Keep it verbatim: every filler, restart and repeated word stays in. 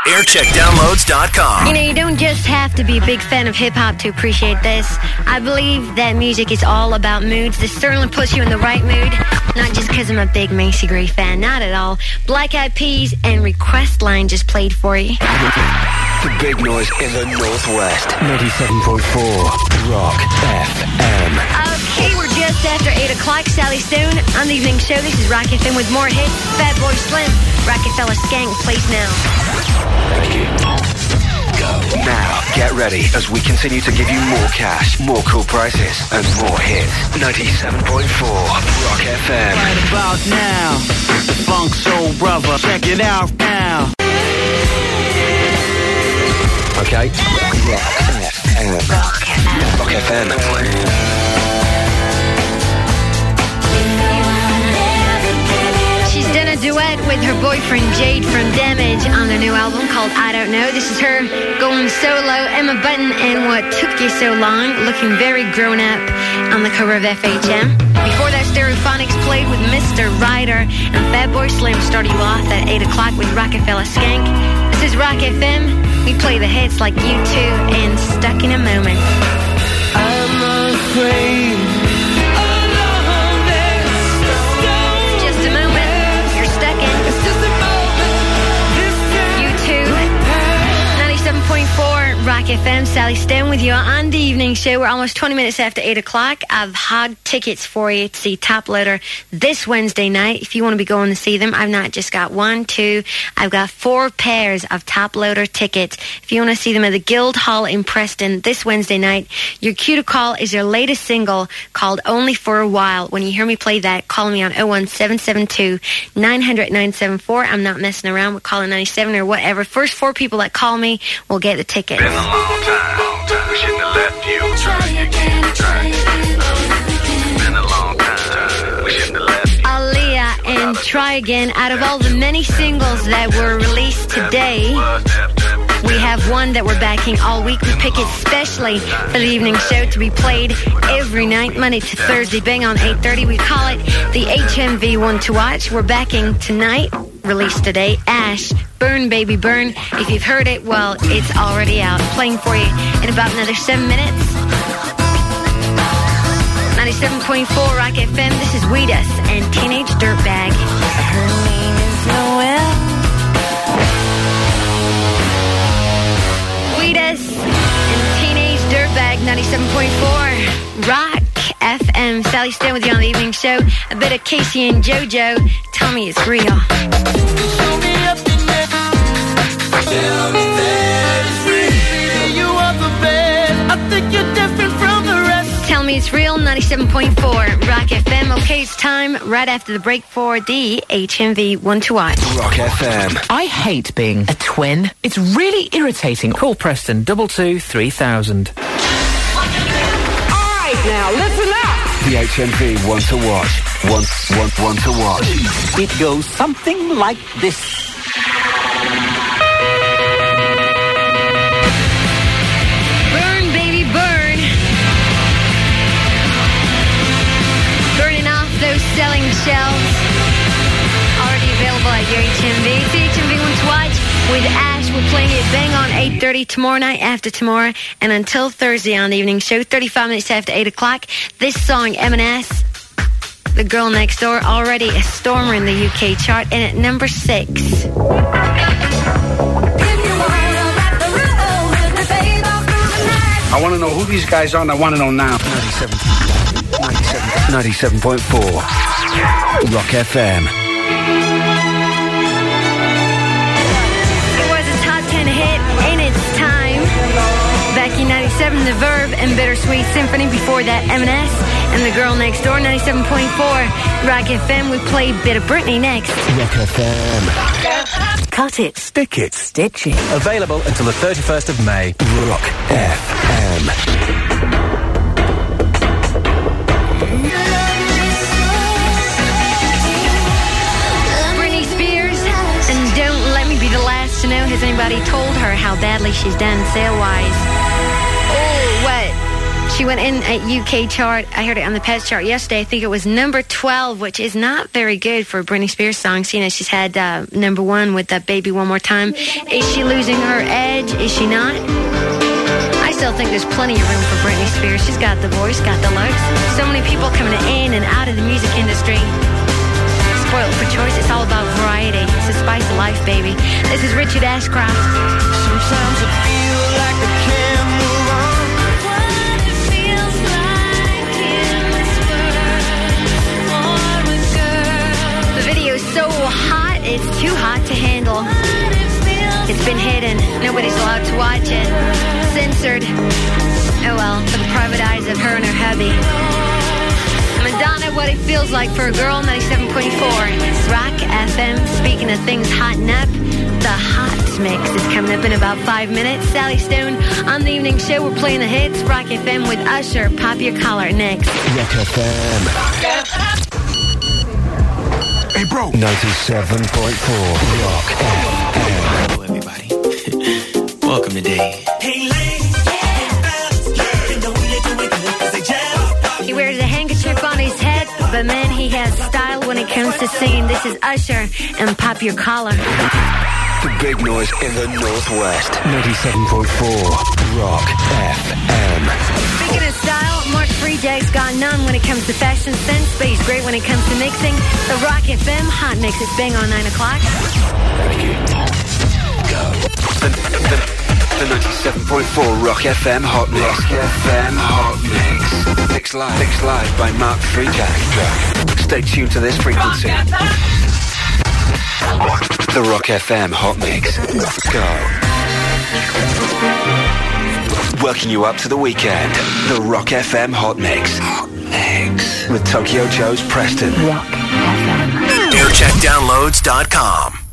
aircheck downloads dot com. You know, you don't just have to be a big fan of hip-hop to appreciate this. I believe that music is all about moods. This certainly puts you in the right mood. Not just because I'm a big Macy Gray fan. Not at all. Black Eyed Peas and Request Line just played for you. The big noise in the Northwest. ninety-seven point four Rock F M. Okay, we're just after eight o'clock. Sally Stone on the evening show. This is Rock F M with more hits. Fatboy Slim, Rockefeller Skank plays now. Thank you. Go. Now, get ready as we continue to give you more cash, more cool prices, and more hits. ninety-seven point four Rock F M. Right about now, the Funk Soul Brother. Check it out now. Okay. Rock F M. Rock F M. She's done a duet with her boyfriend Jade from Damage on their new album called I Don't Know. This is her going solo. Emma Button and What Took You So Long, looking very grown up on the cover of F H M. Before that, Stereophonics played with Mister Ryder, and Fatboy Slim started you off at eight o'clock with Rockefeller Skank. This is Rock F M. We play the hits like You Two and Stuck in a Moment. I'm afraid. Just a moment. You're stuck in. You Two. ninety-seven point four Rock F M. Sally Stone with you on the evening show. We're almost twenty minutes after eight o'clock. I've had tickets for you to see Top Loader this Wednesday night. If you want to be going to see them, I've not just got one, two, I've got four pairs of Top Loader tickets. If you want to see them at the Guildhall in Preston this Wednesday night, your cue to call is their latest single called Only for a While. When you hear me play that, call me on oh one seven seven two nine hundred nine seven four. I'm not messing around with calling ninety-seven or whatever. First four people that call me will get the tickets. Been a long time, long time. We shouldn't have left you. Try again, try again. Been a long time. We shouldn't have left you. Aaliyah and Try Again. Out of all the many singles that were released today, we have one that we're backing all week. We pick it specially for the evening show to be played every night, Monday to Thursday, bang on eight thirty. We call it the H M V One to Watch. We're backing tonight, released today, Ash, Burn Baby Burn. If you've heard it, well, it's already out. Playing for you in about another seven minutes. ninety-seven point four Rock F M. This is Weed Us and Teenage Dirtbag. Her name is Noelle. Weed Us and Teenage Dirtbag. ninety-seven point four Rock F M. Sally Stone with you on the evening show. A bit of Casey and JoJo. Tell me it's real. Show me up in there. Tell me that it's real. You are the best. I think you're different from the rest. Tell me it's real. ninety-seven point four Rock F M. Okay, it's time right after the break for the H M V One to Watch. Rock F M. I hate being a twin. It's really irritating. Call Preston, double two, three thousand. All right, now listen up. The H M V One to Watch. One, one, one to watch. It goes something like this. Burn, baby, burn. Burning off those selling shelves. Already available at your H M V. It's the H M V One to Watch with Ash. We're playing it bang on eight thirty tomorrow night, after tomorrow, and until Thursday on the evening show, thirty-five minutes after eight o'clock. This song, M and S, The Girl Next Door, already a stormer in the U K chart, and at number six. I want to know who these guys are, and I want to know now. ninety-seven, ninety-seven, ninety-seven point four Rock F M. It was a top ten hit in its time. Back in ninety-seven, The Verve and Bittersweet Symphony. Before that, M and S and The Girl Next Door. ninety-seven point four Rock F M. We played Bit of Britney next. Rock F M. Cut it. Stick it. Stitch it. Available until the thirty-first of May. Rock F M. Britney Spears, and Don't Let Me Be the Last to Know. Has anybody told her how badly she's done sale-wise? Oh, what? She went in at U K chart. I heard it on the Pets chart yesterday. I think it was number twelve, which is not very good for a Britney Spears song. Seeing as she's had uh, number one with that Baby One More Time. Is she losing her edge? Is she not? I still think there's plenty of room for Britney Spears. She's got the voice, got the looks. So many people coming in and out of the music industry. Spoiled for choice. It's all about variety. It's the spice of life, baby. This is Richard Ashcroft. Sometimes I feel like I can't move on. What it feels like in this world for a girl. The video is so hot, it's too hot to handle. It's been hidden. Nobody's allowed to watch it. Censored. Oh well, for the private eyes of her and her hubby. Madonna, what it feels like for a girl, ninety-seven point four. Rock F M. Speaking of things hotting up, the Hot Mix is coming up in about five minutes. Sally Stone on the evening show. We're playing the hits. Rock F M with Usher. Pop your collar next. Rock F M. Hey, bro. ninety-seven point four. Rock F M. Hello, everybody. Welcome today. Hey, ladies. He wears a handkerchief on his head, but man, he has style when it comes to singing. This is Usher and Pop Your Collar. The big noise in the Northwest. ninety-seven point four. Rock F M. Speaking of style, Mark Freejack's got none when it comes to fashion sense, but he's great when it comes to mixing. The Rock F M Hot Mix is bang on nine o'clock. Ready? Go. The, the, the ninety-seven point four Rock F M Hot Mix. Rock F M Hot Mix. Mixed live. Mixed live by Mark Freejack. Stay tuned to this frequency. The Rock F M Hot Mix. Go. Working you up to the weekend. The Rock F M Hot Mix. Hot Mix. With Tokyo Joe's Preston. Rock F M. air check downloads dot com.